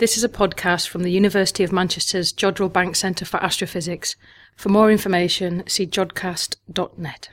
This is a podcast from the University of Manchester's Jodrell Bank Centre for Astrophysics. For more information, see jodcast.net.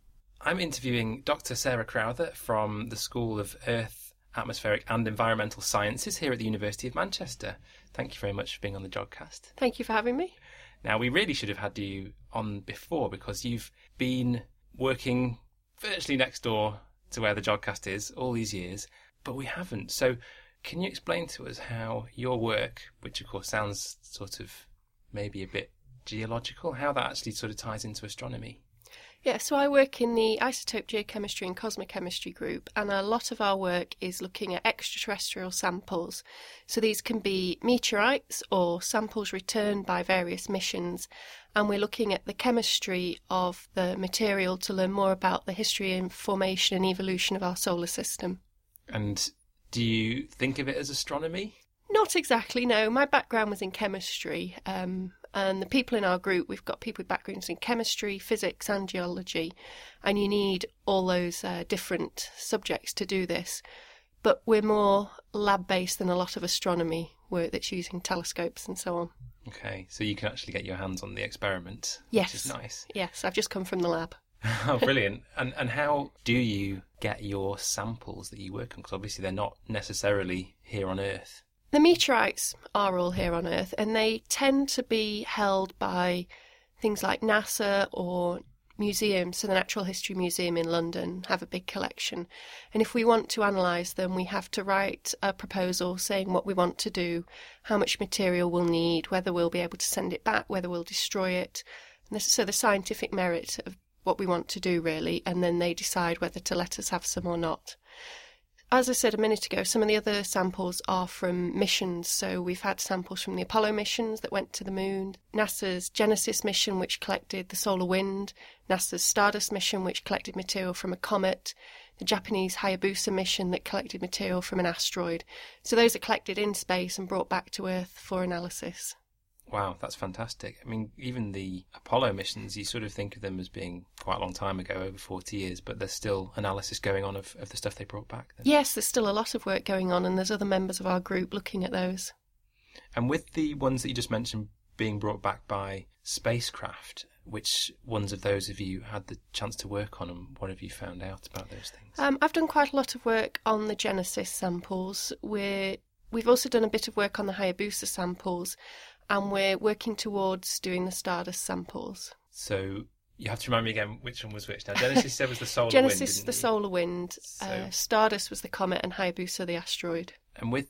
I'm interviewing Dr. Sarah Crowther from the School of Earth, Atmospheric and Environmental Sciences here at the University of Manchester. Thank you very much for being on the Jodcast. Thank you for having me. Now, we really should have had you on before because you've been working virtually next door to where the Jodcast is all these years, but we haven't. So can you explain to us how your work, which of course sounds sort of maybe a bit geological, how that actually sort of ties into astronomy? Yeah, so I work in the isotope geochemistry and cosmochemistry group, and a lot of our work is looking at extraterrestrial samples. So these can be meteorites or samples returned by various missions, and we're looking at the chemistry of the material to learn more about the history and formation and evolution of our solar system. And do you think of it as astronomy? Not exactly, no. My background was in chemistry, and the people in our group, we've got people with backgrounds in chemistry, physics and geology, and you need all those different subjects to do this. But we're more lab-based than a lot of astronomy work that's using telescopes and so on. Okay, so you can actually get your hands on the experiment, Yes. which is nice. Yes, I've just come from the lab. Oh, brilliant. And how do you get your samples that you work on? Because obviously they're not necessarily here on Earth. The meteorites are all here on Earth, and they tend to be held by things like NASA or museums. So the Natural History Museum in London have a big collection. And if we want to analyse them, we have to write a proposal saying what we want to do, how much material we'll need, whether we'll be able to send it back, whether we'll destroy it. And so the scientific merit of what we want to do, really, and then they decide whether to let us have some or not. As I said a minute ago, some of the other samples are from missions. So we've had samples from the Apollo missions that went to the moon, NASA's Genesis mission, which collected the solar wind, NASA's Stardust mission, which collected material from a comet, the Japanese Hayabusa mission that collected material from an asteroid. So those are collected in space and brought back to Earth for analysis. Wow, that's fantastic. I mean, even the Apollo missions, you sort of think of them as being quite a long time ago, over 40 years, but there's still analysis going on of the stuff they brought back then. Yes, there's still a lot of work going on, and there's other members of our group looking at those. And with the ones that you just mentioned being brought back by spacecraft, which ones of those have you had the chance to work on, and what have you found out about those things? I've done quite a lot of work on the Genesis samples. We've also done a bit of work on the Hayabusa samples, and we're working towards doing the Stardust samples. So you have to remind me again which one was which. Now, Genesis said was the solar wind, Genesis, didn't the you? solar wind. So- Stardust was the comet, and Hayabusa, the asteroid. And with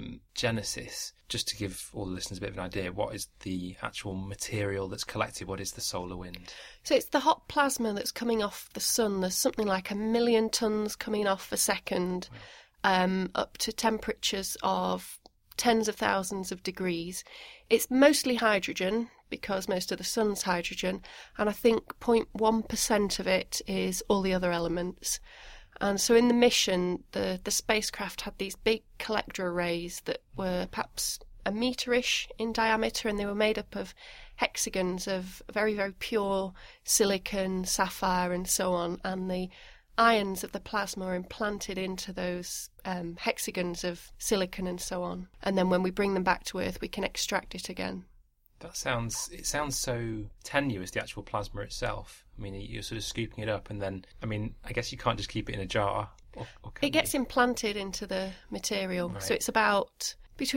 Genesis, just to give all the listeners a bit of an idea, what is the actual material that's collected? What is the solar wind? So it's the hot plasma that's coming off the sun. There's something like 1 million tonnes coming off a second, up to temperatures of tens of thousands of degrees. It's mostly hydrogen, because most of the sun's hydrogen, and I think 0.1% of it is all the other elements. And so in the mission, the spacecraft had these big collector arrays that were perhaps a metre-ish in diameter, and they were made up of hexagons of very, very pure silicon, sapphire and so on, and the ions of the plasma are implanted into those hexagons of silicon and so on. And then when we bring them back to Earth, we can extract it again. It sounds so tenuous, the actual plasma itself. I mean, you're sort of scooping it up and then, I mean, I guess you can't just keep it in a jar. Or can it gets you? implanted into the material. Right. So it's about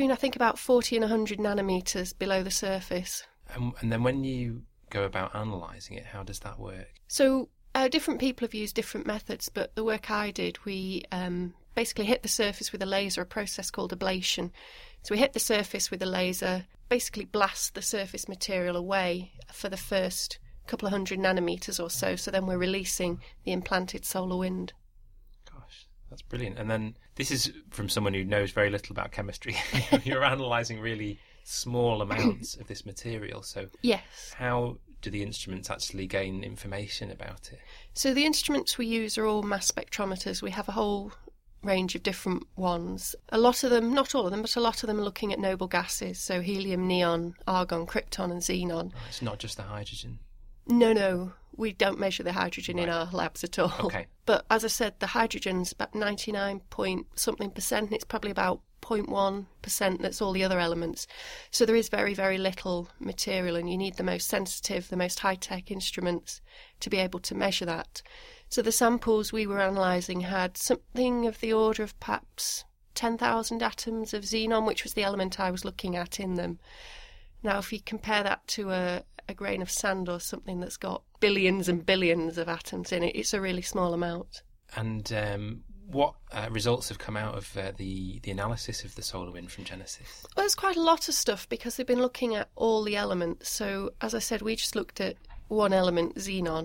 40 and 100 nanometres below the surface. And then when you go about analysing it, how does that work? So different people have used different methods, but the work I did, we basically hit the surface with a laser, a process called ablation. So we hit the surface with a laser, basically blast the surface material away for the first couple of 100 nanometres or so, so then we're releasing the implanted solar wind. Gosh, that's brilliant. And then this is from someone who knows very little about chemistry. You're analysing really small amounts of this material, so Yes. how do the instruments actually gain information about it? So the instruments we use are all mass spectrometers. We have a whole range of different ones. A lot of them, not all of them, but a lot of them are looking at noble gases, so helium, neon, argon, krypton and xenon. It's not just the hydrogen. No, we don't measure the hydrogen in Right. our labs at all. Okay. But as I said, the hydrogen's about 99 point something percent, and it's probably about 0.1% that's all the other elements. So there is very, very little material, and you need the most sensitive, the most high-tech instruments to be able to measure that. So the samples we were analysing had something of the order of perhaps 10,000 atoms of xenon, which was the element I was looking at in them. Now, if you compare that to a grain of sand or something that's got billions and billions of atoms in it, it's a really small amount. And what results have come out of the analysis of the solar wind from Genesis? Well, there's quite a lot of stuff because they've been looking at all the elements. So, as I said, we just looked at one element, xenon,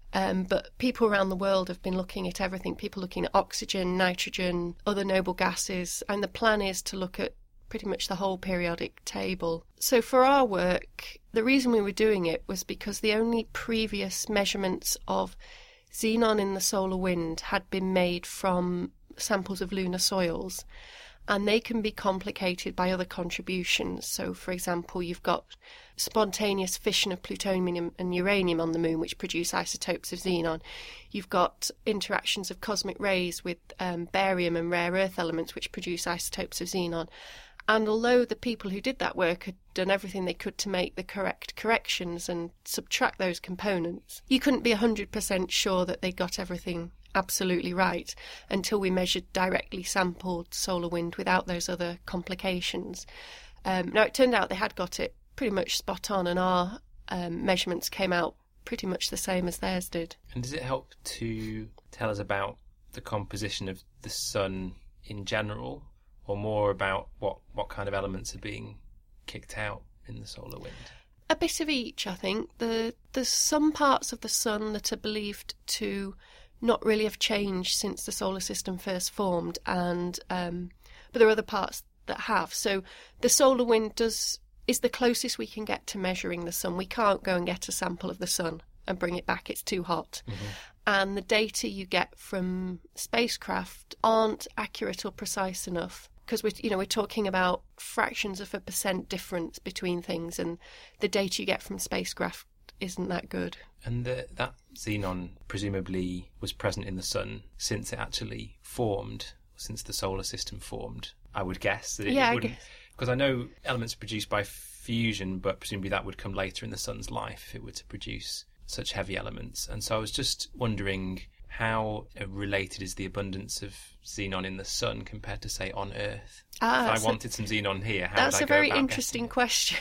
but people around the world have been looking at everything. People looking at oxygen, nitrogen, other noble gases, and the plan is to look at pretty much the whole periodic table. So for our work, the reason we were doing it was because the only previous measurements of xenon in the solar wind had been made from samples of lunar soils, and they can be complicated by other contributions. So, for example, you've got spontaneous fission of plutonium and uranium on the moon, which produce isotopes of xenon. You've got interactions of cosmic rays with barium and rare earth elements, which produce isotopes of xenon. And although the people who did that work had done everything they could to make the correct corrections and subtract those components, you couldn't be 100% sure that they got everything absolutely right until we measured directly sampled solar wind without those other complications. Now, it turned out they had got it pretty much spot on, and our measurements came out pretty much the same as theirs did. And does it help to tell us about the composition of the sun in general, or more about what kind of elements are being kicked out in the solar wind? A bit of each, I think. There's some parts of the sun that are believed to not really have changed since the solar system first formed, and but there are other parts that have. So the solar wind is the closest we can get to measuring the sun. We can't go and get a sample of the sun and bring it back. It's too hot. Mm-hmm. And the data you get from spacecraft aren't accurate or precise enough, because we're talking about fractions of a % difference between things, and the data you get from spacecraft isn't that good. And that xenon presumably was present in the sun since it actually formed, since the solar system formed. I would guess that it wouldn't, because I know elements are produced by fusion, but presumably that would come later in the sun's life if it were to produce such heavy elements. And so I was just wondering how related is the abundance of xenon in the sun compared to, say, on Earth? If I wanted some xenon here, how would I go about getting it? That's a very interesting question,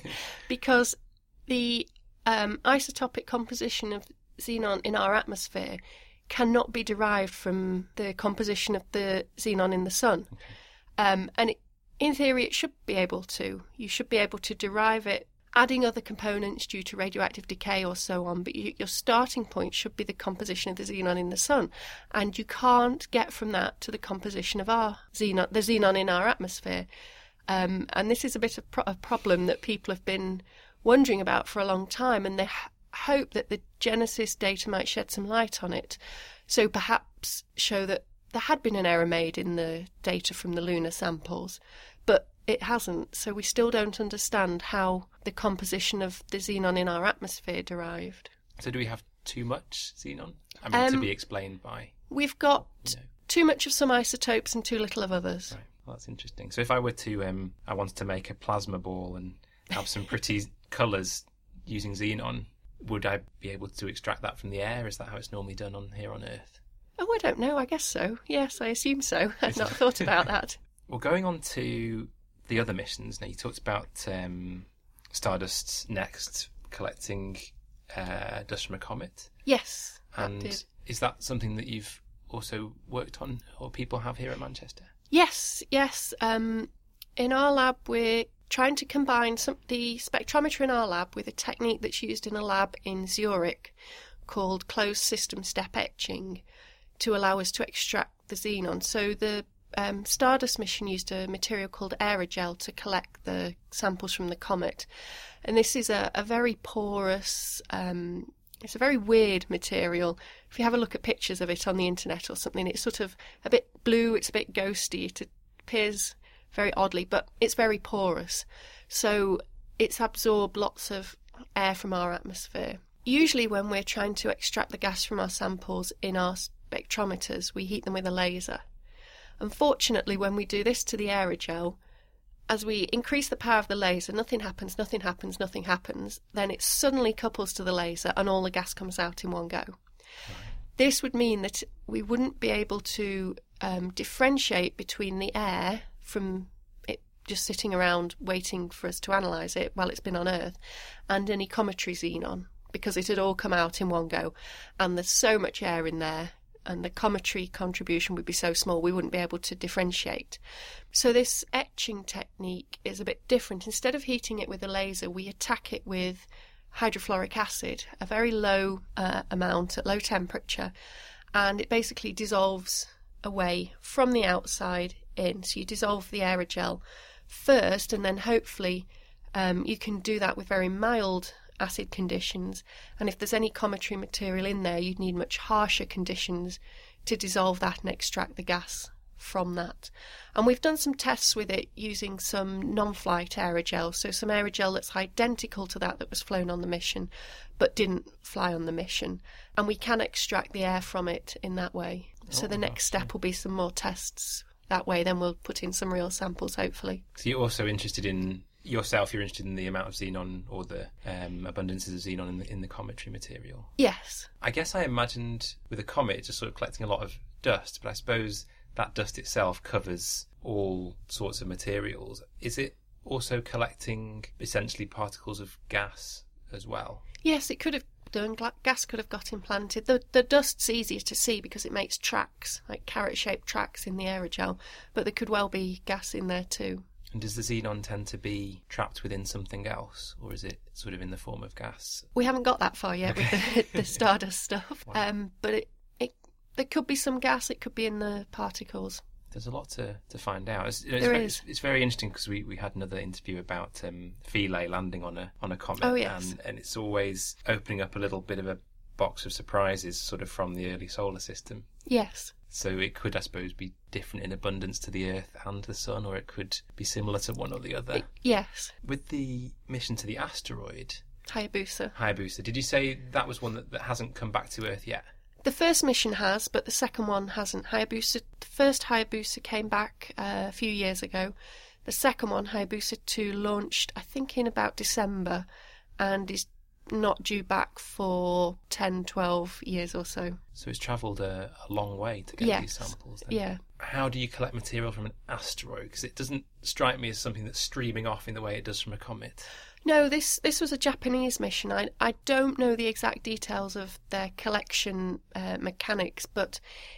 because the isotopic composition of xenon in our atmosphere cannot be derived from the composition of the xenon in the sun. Okay. And in theory, it should be able to. You should be able to derive it, adding other components due to radioactive decay or so on, but your starting point should be the composition of the xenon in the sun. And you can't get from that to the composition of the xenon in our atmosphere. And this is a bit of a problem that people have been wondering about for a long time, and they hope that the Genesis data might shed some light on it. So perhaps show that there had been an error made in the data from the lunar samples, but it hasn't. So we still don't understand how the composition of the xenon in our atmosphere derived. So do we have too much xenon? I mean, to be explained by... We've got too much of some isotopes and too little of others. Right. Well, that's interesting. So if I were to, I wanted to make a plasma ball and have some pretty colours using xenon, would I be able to extract that from the air? Is that how it's normally done here on Earth? Oh, I don't know. I guess so. Yes, I assume so. I've not thought about that. Well, going on to the other missions, now you talked about Stardust's next collecting dust from a comet. Yes, and is that something that you've also worked on, or people have here at Manchester? Yes. In our lab, we're trying to combine the spectrometer in our lab with a technique that's used in a lab in Zurich called closed system step etching to allow us to extract the xenon. So the Stardust mission used a material called aerogel to collect the samples from the comet. And this is a very porous, it's a very weird material. If you have a look at pictures of it on the internet or something, it's sort of a bit blue, it's a bit ghosty, it appears very oddly, but it's very porous. So it's absorbed lots of air from our atmosphere. Usually when we're trying to extract the gas from our samples in our spectrometers, we heat them with a laser. Unfortunately, when we do this to the aerogel, as we increase the power of the laser, nothing happens, then it suddenly couples to the laser and all the gas comes out in one go. Right. This would mean that we wouldn't be able to differentiate between the air from it just sitting around waiting for us to analyse it while it's been on Earth and an ecometry xenon, because it had all come out in one go. And there's so much air in there, and the ecometry contribution would be so small we wouldn't be able to differentiate. So this etching technique is a bit different. Instead of heating it with a laser, we attack it with hydrofluoric acid, a very low amount at low temperature, and it basically dissolves away from the outside in. So you dissolve the aerogel first, and then hopefully you can do that with very mild acid conditions, and if there's any ecometry material in there, you'd need much harsher conditions to dissolve that and extract the gas from that. And we've done some tests with it using some non-flight aerogel, so some aerogel that's identical to that was flown on the mission but didn't fly on the mission, and we can extract the air from it in that way. So the next step will be some more tests that way, then we'll put in some real samples hopefully. So you're also interested in you're interested in the amount of xenon or the abundances of xenon in the cometry material? Yes. I guess I imagined with a comet it's just sort of collecting a lot of dust, but I suppose that dust itself covers all sorts of materials. Is it also collecting essentially particles of gas as well? Yes, it could have done. Gas could have got implanted. The dust's easier to see because it makes tracks, like carrot-shaped tracks in the aerogel, but there could well be gas in there too. And does the xenon tend to be trapped within something else, or is it sort of in the form of gas? We haven't got that far yet with the stardust stuff. Wow. But there could be some gas, it could be in the particles. There's a lot to find out. It's very interesting because we had another interview about Philae landing on a comet. Oh, yes. And it's always opening up a little bit of a box of surprises sort of from the early solar system. Yes. So it could, I suppose, be different in abundance to the Earth and the Sun, or it could be similar to one or the other. Yes. With the mission to the asteroid Hayabusa, did you say that was one that hasn't come back to Earth yet? The first mission has, but the second one hasn't. The first Hayabusa came back a few years ago. The second one, Hayabusa 2, launched, I think, in about December, and is not due back for 10, 12 years or so. So it's travelled a long way to get these samples then. Yeah. How do you collect material from an asteroid? Because it doesn't strike me as something that's streaming off in the way it does from a comet. No, this was a Japanese mission. I don't know the exact details of their collection mechanics, but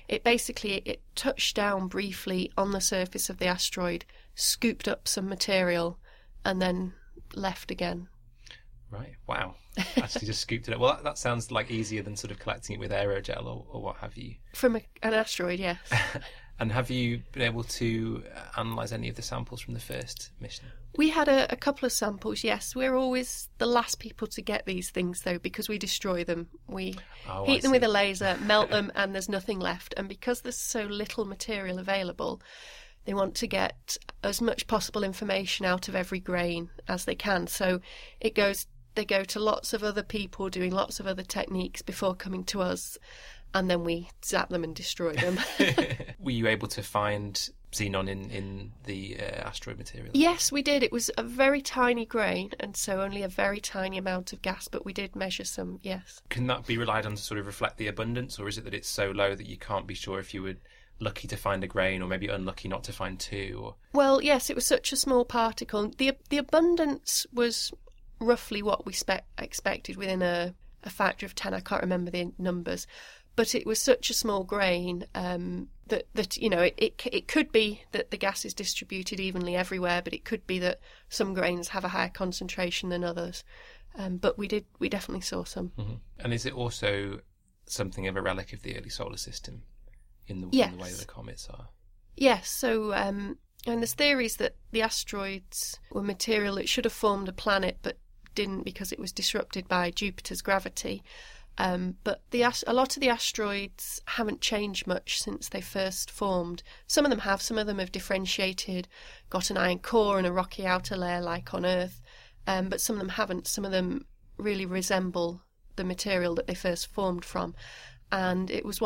it touched down briefly on the surface of the asteroid, scooped up some material, and then left again. Right, wow. Actually just scooped it up. Well, that sounds like easier than sort of collecting it with aerogel or what have you. From an asteroid, yes. And have you been able to analyse any of the samples from the first mission? We had a couple of samples, yes. We're always the last people to get these things, though, because we destroy them. We heat them with a laser, melt them, and there's nothing left. And because there's so little material available, they want to get as much possible information out of every grain as they can. So they go to lots of other people doing lots of other techniques before coming to us, and then we zap them and destroy them. Were you able to find xenon in the asteroid material? Yes, we did. It was a very tiny grain, and so only a very tiny amount of gas, but we did measure some, yes. Can that be relied on to sort of reflect the abundance, or is it that it's so low that you can't be sure if you were lucky to find a grain or maybe unlucky not to find two? Or... Well, yes, it was such a small particle. The abundance was roughly what we expected within a factor of 10. I can't remember the numbers, but it was such a small grain that you know it could be that the gas is distributed evenly everywhere, but it could be that some grains have a higher concentration than others. But we definitely saw some. Mm-hmm. And is it also something of a relic of the early solar system in the way that the comets are? Yes. So and there's theories that the asteroids were material that should have formed a planet, but didn't because it was disrupted by Jupiter's gravity. But a lot of the asteroids haven't changed much since they first formed. Some of them have, some of them have differentiated, got an iron core and a rocky outer layer like on Earth, but some of them haven't. Some of them really resemble the material that they first formed from. And it was one of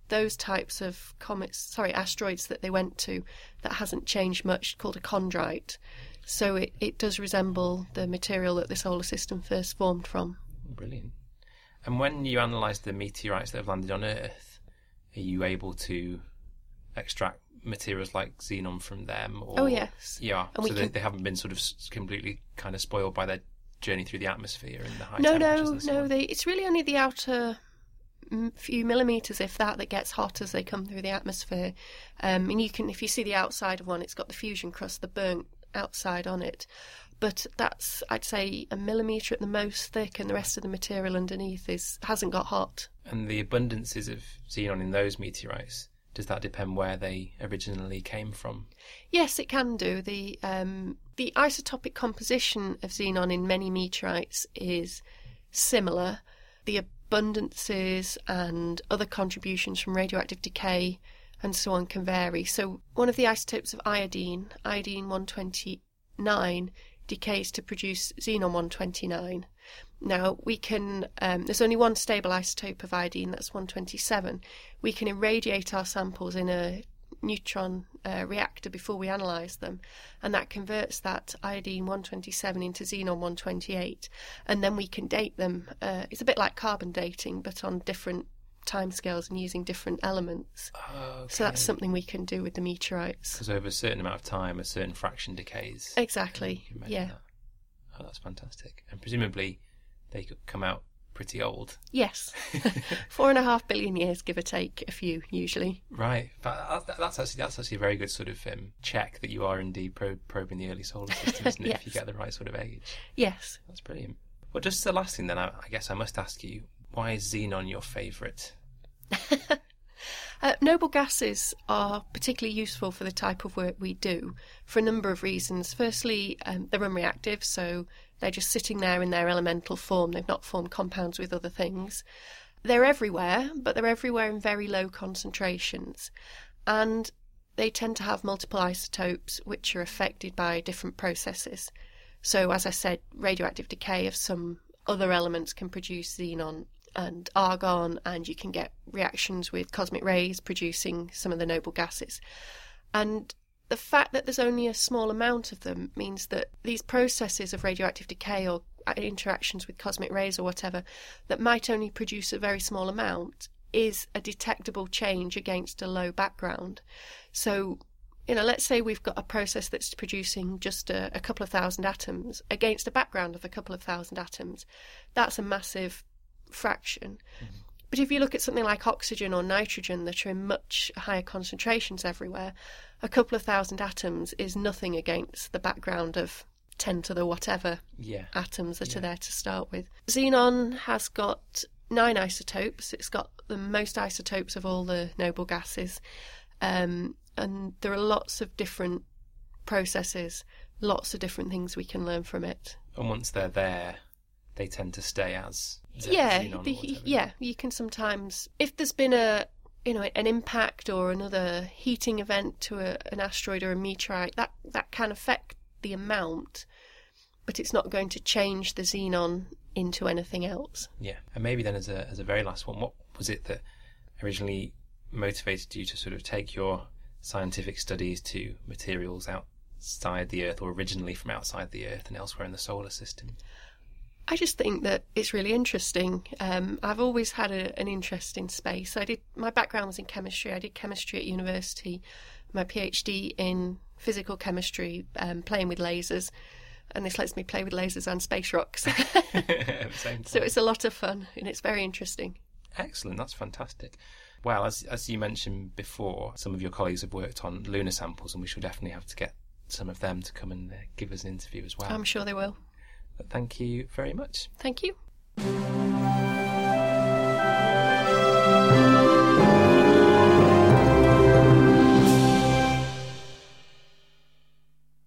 those types of asteroids that they went to, that hasn't changed much, called a chondrite. So it does resemble the material that the solar system first formed from. Brilliant. And when you analyse the meteorites that have landed on Earth, are you able to extract materials like xenon from them? Or... Oh, yes. Yeah, and so they haven't been sort of completely kind of spoiled by their journey through the atmosphere and the high temperatures and so on? It's really only the outer few millimetres, if that gets hot as they come through the atmosphere. And if you see the outside of one, it's got the fusion crust, the burnt outside on it. But that's, I'd say, a millimetre at the most thick, and the rest of the material underneath hasn't got hot. And the abundances of xenon in those meteorites, does that depend where they originally came from? Yes, it can do. The isotopic composition of xenon in many meteorites is similar. The abundances and other contributions from radioactive decay and so on can vary. So one of the isotopes of iodine 129, decays to produce xenon 129. Now, we can, there's only one stable isotope of iodine, that's 127. We can irradiate our samples in a neutron reactor before we analyse them, and that converts that iodine 127 into xenon 128, and then we can date them. It's a bit like carbon dating, but on different timescales and using different elements. Okay. So that's something we can do with the meteorites. Because over a certain amount of time, a certain fraction decays. Exactly, yeah. That. Oh, that's fantastic. And presumably they could come out pretty old. Yes. 4.5 billion years, give or take a few, usually. Right. But that's actually a very good sort of check that you are indeed probing the early solar system, isn't it? Yes. If you get the right sort of age. Yes. That's brilliant. Well, just the last thing then, I guess I must ask you, why is xenon your favourite? Noble gases are particularly useful for the type of work we do for a number of reasons. Firstly, they're unreactive, so they're just sitting there in their elemental form. They've not formed compounds with other things. They're everywhere, but they're everywhere in very low concentrations. And they tend to have multiple isotopes which are affected by different processes. So, as I said, radioactive decay of some other elements can produce xenon and argon, and you can get reactions with cosmic rays producing some of the noble gases. And the fact that there's only a small amount of them means that these processes of radioactive decay or interactions with cosmic rays or whatever that might only produce a very small amount is a detectable change against a low background. So, let's say we've got a process that's producing just a couple of thousand atoms against a background of a couple of thousand atoms. That's a massive fraction. Mm-hmm. But if you look at something like oxygen or nitrogen that are in much higher concentrations everywhere, a couple of thousand atoms is nothing against the background of 10 to the whatever atoms that are there to start with. Xenon has got 9 isotopes. It's got the most isotopes of all the noble gases. And there are lots of different processes, lots of different things we can learn from it. And once they're there, they tend to stay as you can sometimes, if there's been an impact or another heating event to an asteroid or a meteorite, that can affect the amount, but it's not going to change the xenon into anything else. Yeah, and maybe then as a very last one, what was it that originally motivated you to sort of take your scientific studies to materials outside the Earth, or originally from outside the Earth and elsewhere in the solar system? I just think that it's really interesting. I've always had an interest in space. My background was in chemistry. I did chemistry at university, my PhD in physical chemistry, playing with lasers, and this lets me play with lasers and space rocks. At the same time. So it's a lot of fun, and it's very interesting. Excellent, that's fantastic. Well, as you mentioned before, some of your colleagues have worked on lunar samples, and we should definitely have to get some of them to come and give us an interview as well. I'm sure they will. But thank you very much. Thank you.